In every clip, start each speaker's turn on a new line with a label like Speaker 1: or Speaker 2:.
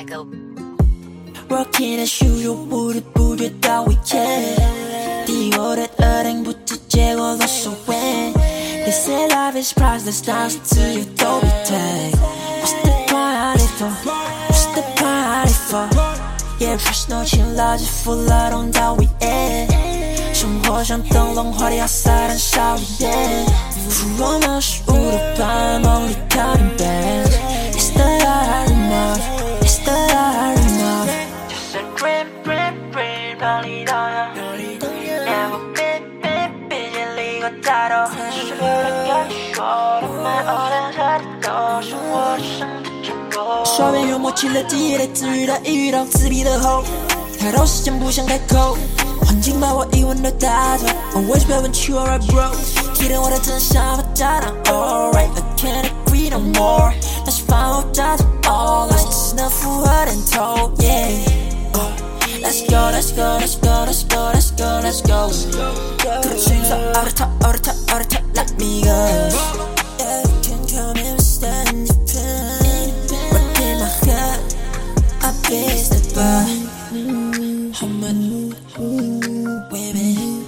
Speaker 1: Michael.
Speaker 2: Working as usual 부랴부랴 따위해 뛰어ret 은행부터 재고 lost away. They say life is priceless, dance to you don't be take. What's the party for? What's the party for? Yeah, fresh no chill large full out on 따위해生活像灯笼华丽핫살한 샤워에 부러운 없이 우울한 멀리 가는 band. It's the iron of, it's the iron of. Just a dream 널리더야 Never been 질리고 따로 숨겨주고 오랜만 오랜 살도生活上的成功刷遍幽默起了第一类自愈的抑郁让自闭的后太多时间不想开口环境把我疑问都带走 Always 不要问去 alright bro 记得我的真相把它当 alright I can't agree no more 那些饭后带走 all lies 只能附和点头 yeah Let's go, let's go, let's go, let's go, let's go, let's go 그런 순서 어렵다, let me go Yeah, you can come and stand independent Right in my head, I place the bar I'm a new women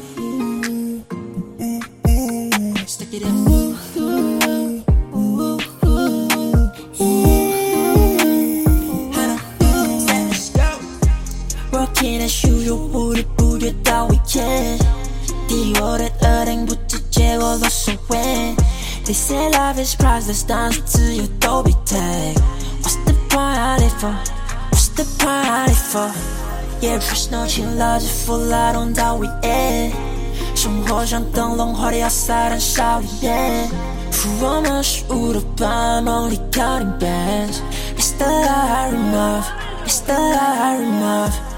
Speaker 2: Stick it in Working as usual 부랴부랴 따위해 뛰어ret 은행부터 재고 lost away. They say life is priceless dance to you don't be take. What's the party for? What's the party for? Yeah, fresh no chill large full out on 따위해生活像灯笼华丽핫살한 샤워에 부러움 없이 우울한 멀리 가는 band. It's the iron of, it's the iron of